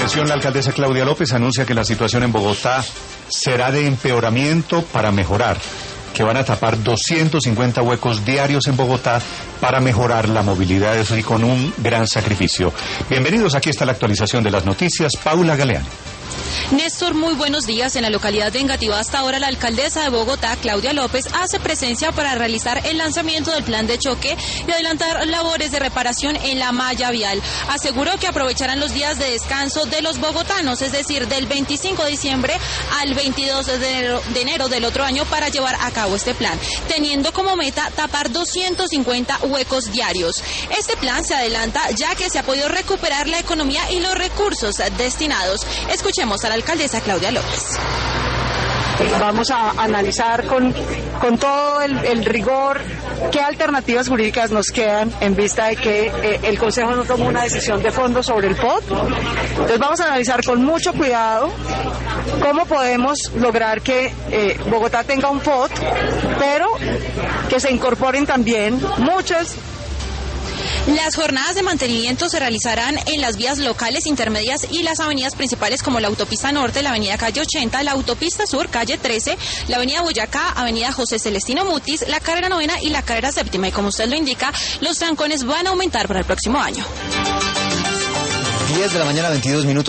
atención, la alcaldesa Claudia López anuncia que la situación en Bogotá será de empeoramiento para mejorar, que van a tapar 250 huecos diarios en Bogotá para mejorar la movilidad, y con un gran sacrificio. Bienvenidos, aquí está la actualización de las noticias. Paula Galeano. Néstor, muy buenos días. En la localidad de Engativá, hasta ahora la alcaldesa de Bogotá, Claudia López, hace presencia para realizar el lanzamiento del plan de choque y adelantar labores de reparación en la malla vial. Aseguró que aprovecharán los días de descanso de los bogotanos, es decir, del 25 de diciembre al 22 de enero del otro año, para llevar a cabo este plan, teniendo como meta tapar 250 huecos diarios. Este plan se adelanta ya que se ha podido recuperar la economía y los recursos destinados. Escuchemos a la alcaldesa Claudia López. Vamos a analizar con todo el rigor qué alternativas jurídicas nos quedan en vista de que el Consejo no tomó una decisión de fondo sobre el POT. Entonces vamos a analizar con mucho cuidado cómo podemos lograr que Bogotá tenga un POT, pero que se incorporen también muchas. Las jornadas de mantenimiento se realizarán en las vías locales, intermedias y las avenidas principales, como la autopista norte, la avenida calle 80, la autopista sur, calle 13, la avenida Boyacá, avenida José Celestino Mutis, la carrera 9 y la carrera 7. Y como usted lo indica, los trancones van a aumentar para el próximo año. 10 de la mañana, 22 minutos.